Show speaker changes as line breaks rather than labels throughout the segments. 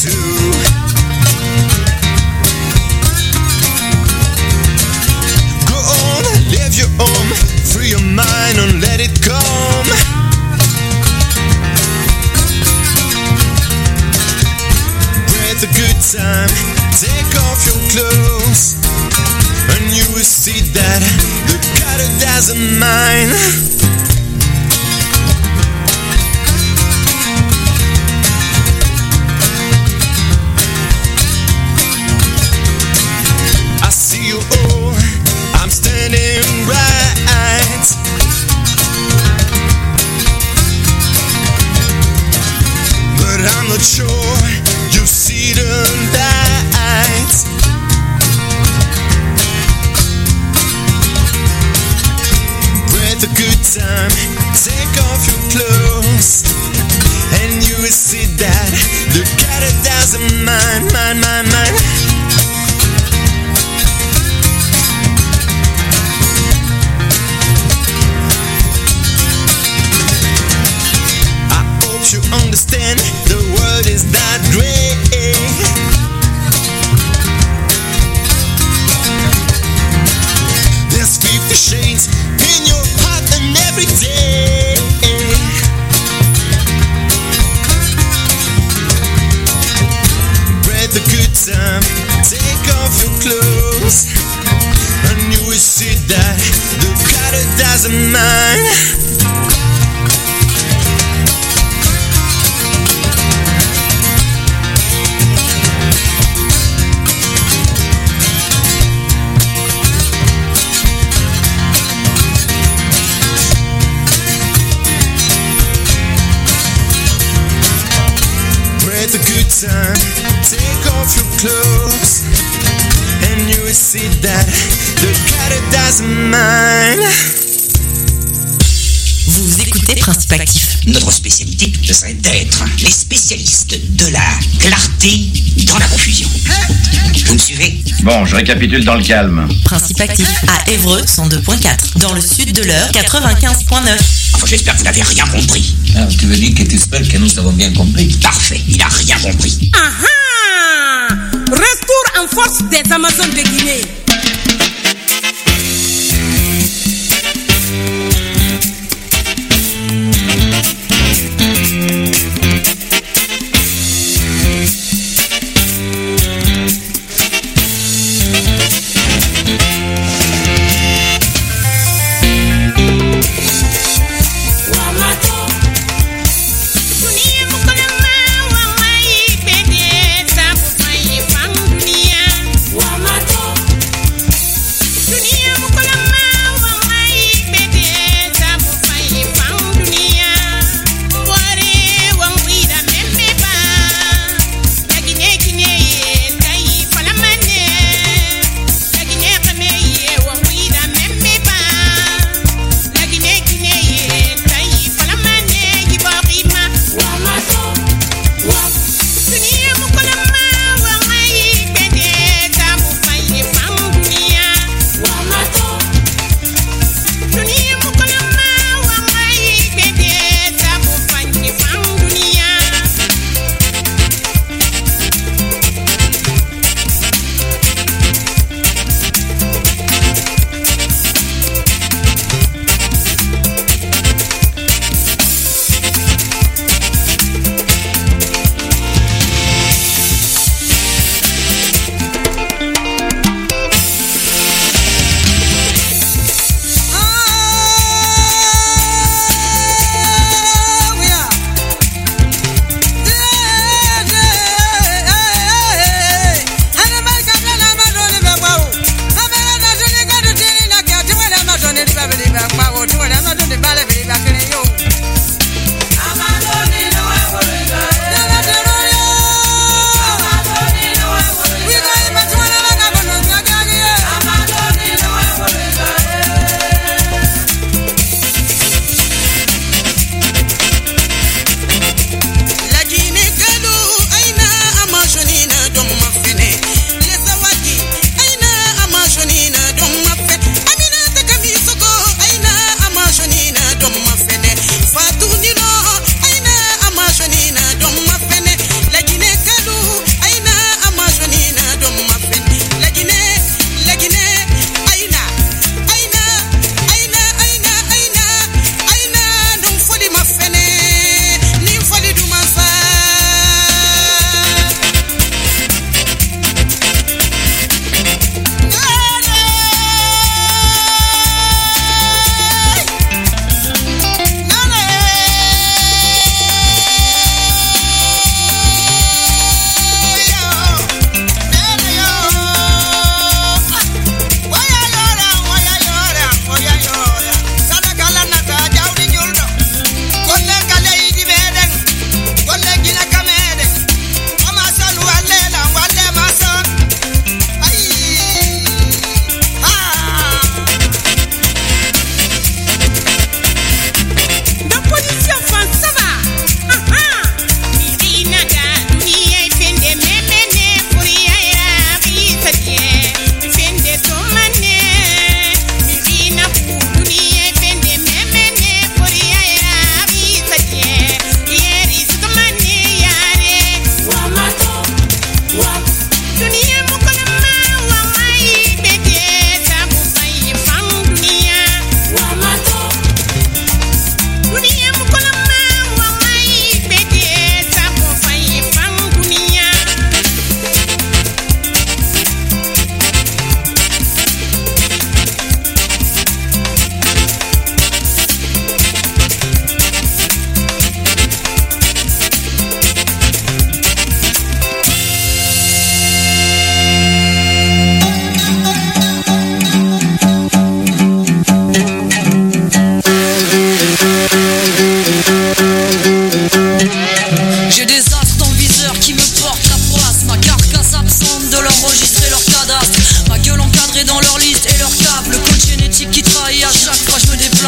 too. Go on, leave your home, free your mind and let it come. Breathe a good time, take off your clothes, and you will see that the God doesn't mind. I see you all, I'm standing right, but I'm not sure you see the light. Breathe a good time, take off your clothes, and you will see that the God doesn't mind, mind. I hope you understand the world is that great. There's 50 shades in your heart and every day. Breathe a good time, take off your clothes, and you will see that the God doesn't mind. Breathe a good time, take off your clothes, and you will see that the God doesn't mind.
Vous écoutez Principe Actif.
Notre spécialité, ce serait d'être les spécialistes de la clarté dans la confusion. Vous me suivez?
Bon, je récapitule dans le calme.
Principe Actif à Évreux 102.4. Dans le sud de l'Eure 95.9.
Enfin, j'espère que vous n'avez rien compris.
Ah, tu veux dire que tu espères que nous avons bien compris?
Parfait, il a rien compris.
Aha! Retour en force des Amazones de Guinée.
Wamato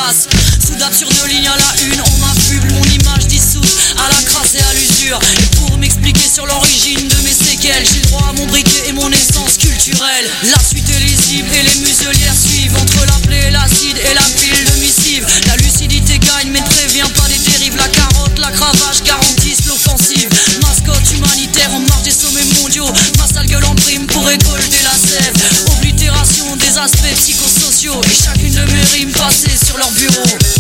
face. Sous d'absurdes lignes à la une, on m'affuble, mon image dissoute à la crasse et à l'usure. Et pour m'expliquer sur l'origine de mes séquelles, j'ai le droit à mon briquet et mon essence culturelle. La suite est lisible et les muselières suivent, entre la plaie et l'acide et la pile de missive. La lucidité gagne mais ne prévient pas des dérives. La carotte, la cravache garantissent l'offensive. Mascotte humanitaire en marge des sommets mondiaux. Ma sale gueule en prime pour récolter la sève. Oblitération des aspects psychosociaux et chacune de mes rimes passées sur leur bureau.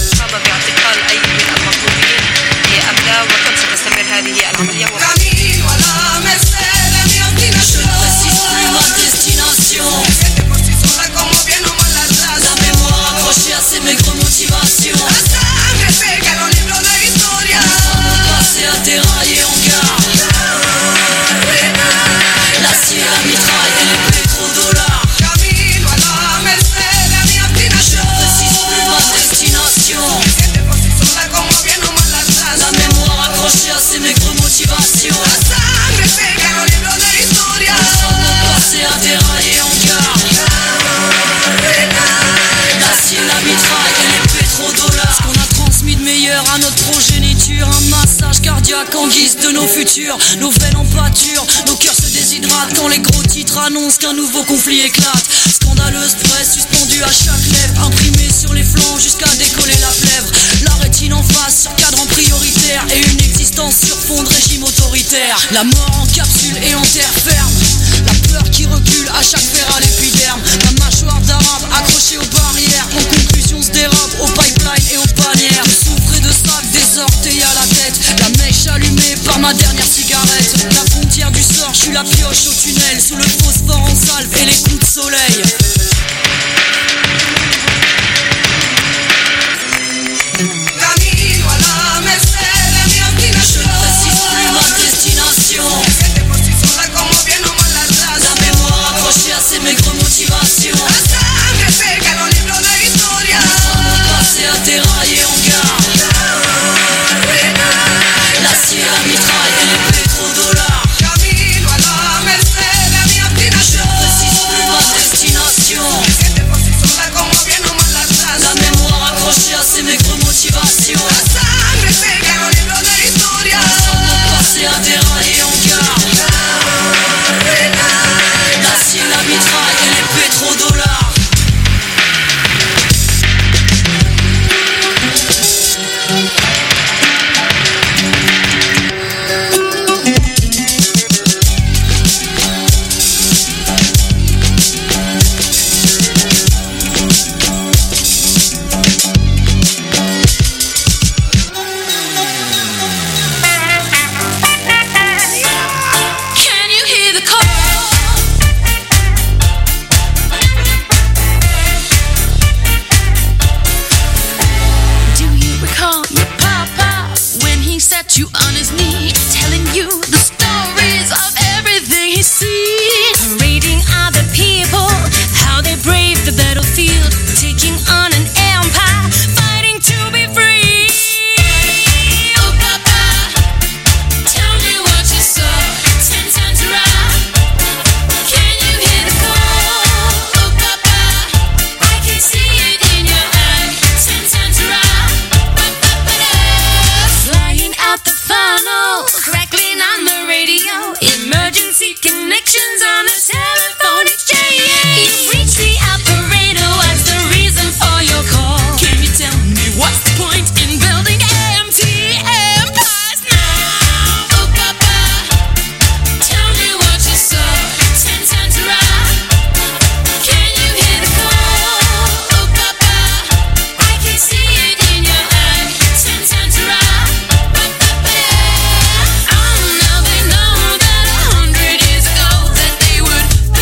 Je ne précise plus ma destination. La mémoire accrochée à ces maigres motivations. Mon passé a déraillé en gare. L'acier, la mitraille et les pétrodollars. Je ne précise plus ma destination. La mémoire accrochée à ces maigres motivations. Mon passé a déraillé en gare. L'acier, la mitraille et les pétrodollars. Ce qu'on a transmis de meilleur à notre progéniture. Un massage cardiaque en guise de nos futurs. Nos veines en pâture, nos cœurs se déshydratent quand les gros titres annoncent qu'un nouveau conflit éclate. Scandaleuse presse suspendue à chaque lèvre, imprimée sur les flancs jusqu'à décoller la plèvre. La rétine en face sur cadran prioritaire et une existence sur fond de régime autoritaire. La mort en capsule et en terre ferme. La peur qui recule à chaque fer à l'épiderme. Ma mâchoire d'arabe accrochée aux barrières. En conclusion se dérobe aux pipelines et aux panières. De soufre et de sac, des orteils à la tête. La mèche allumée par ma dernière cigarette. La frontière du sort, je suis la pioche au tunnel. Sous le phosphore en salve et les coups de soleil. Je ne précise plus ma destination. La mémoire accrochée à ces maigres motivations. Mon passé a déraillé en gare. L'acier, la mitraille et les pétrodollars. Je ne précise plus ma destination. La mémoire accrochée à ces maigres motivations. Mon passé a déraillé en gare. L'acier, la mitraille et les pétrodollars. Can you hear the call? Do you recall your papa when he sat you on his knee, telling you the stories of everything he's seen? Reading other people, how they braved the battlefield, taking on an empire, fighting to be free. Oh papa, tell me what you saw 10 times around. Can you hear the call? Oh papa, I can see it in your eye 10 times around. Flying out the funnel, crackling on the radio, emergency connections on the telephone exchange. You reach the operator, what's the reason for your call? Can you tell me what's the point in building empty empires now? Oh papa, tell me what you saw 10 times around. Can you hear the call? Oh papa, I can see it in your eye 10 times around. Oh, now they know that 100 years ago that they would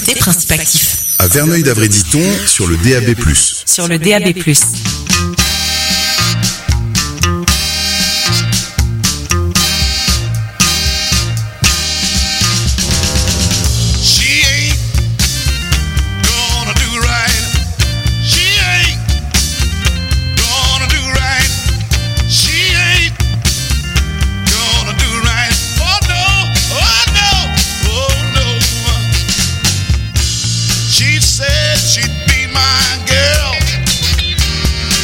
Écoutez Principe Actif.
À Verneuil-d'Avray-Diton, sur le DAB+.
Sur le DAB+.
She said she'd be my girl.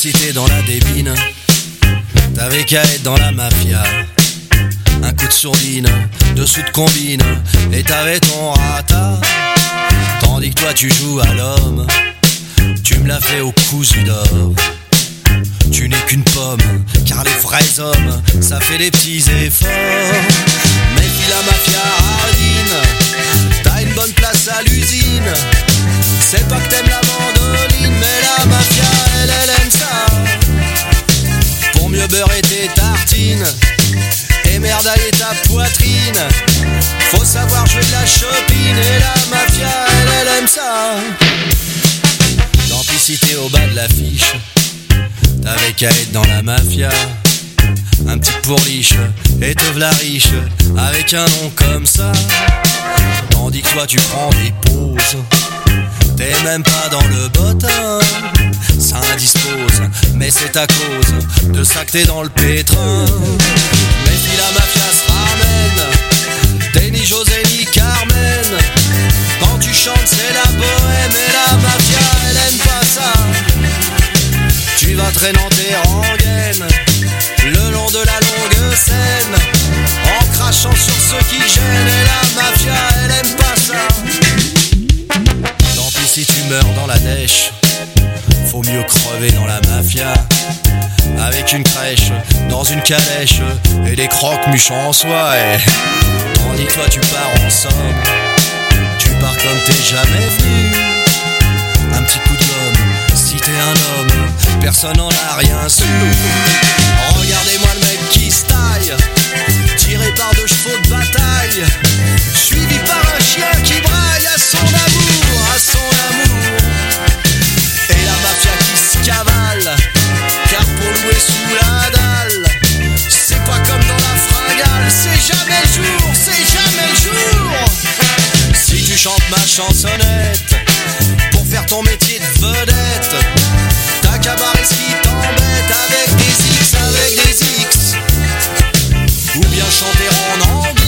Complicité dans la débine, t'avais qu'à être dans la mafia. Un coup de sourdine, dessous de combine, et t'avais ton rata. Tandis que toi tu joues à l'homme, tu me l'as fait au cousu d'or. Tu n'es qu'une pomme, car les vrais hommes, ça fait des petits efforts. Méfie la mafia hardine, t'as une bonne place à l'usine. C'est pas que t'aimes la mandoline, mais la mafia, elle aime ça. Pour mieux beurrer tes tartines et merdailler ta poitrine, faut savoir jouer de la chopine. Et la mafia, elle aime ça. L'amplicité au bas de l'affiche, t'avais qu'à être dans la mafia. Un petit pourliche, et te v'la riche, avec un nom comme ça. Tandis que toi tu prends des pauses, t'es même pas dans le bottin. Ça indispose, mais c'est à cause de ça que t'es dans le pétrin. Mais si la mafia se ramène, t'es ni José ni Carmen. Quand tu chantes c'est la bohème, et la mafia elle aime pas ça. Tu vas traîner tes rengaines le long de la longue scène, en crachant sur ceux qui gênent. Et la mafia elle aime pas ça. Tant pis si tu meurs dans la dèche, faut mieux crever dans la mafia. Avec une crèche, dans une calèche, et des croque-muches en soie. Et tandis toi tu pars en somme, tu pars comme t'es jamais venu. Un petit coup de gomme, si t'es un homme, personne n'en a rien su. Regardez-moi le mec qui se taille, tiré par deux chevaux de bataille, suivi par un chien qui braille à son amour, à son amour. Et la mafia qui se cavale, car pour louer sous la dalle, c'est pas comme dans la fringale, c'est jamais le jour, c'est jamais le jour. Si tu chantes ma chansonnette pour faire ton métier de vedette, t'as qu'à barrer ce qui t'embête avec des X, ou bien chanter en anglais.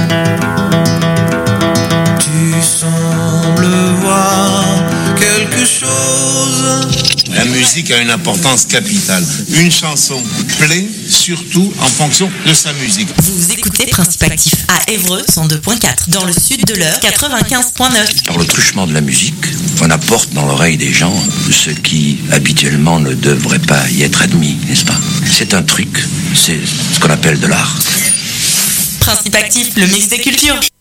Tu sembles voir quelque chose.
La musique a une importance capitale. Une chanson plaît surtout en fonction de sa musique.
Vous écoutez Principe Actif à Évreux 102.4, dans le sud de l'heure 95.9.
Par le truchement de la musique, on apporte dans l'oreille des gens ce qui habituellement ne devrait pas y être admis, n'est-ce pas? C'est un truc, c'est ce qu'on appelle de l'art.
Principe Actif, le mix des cultures.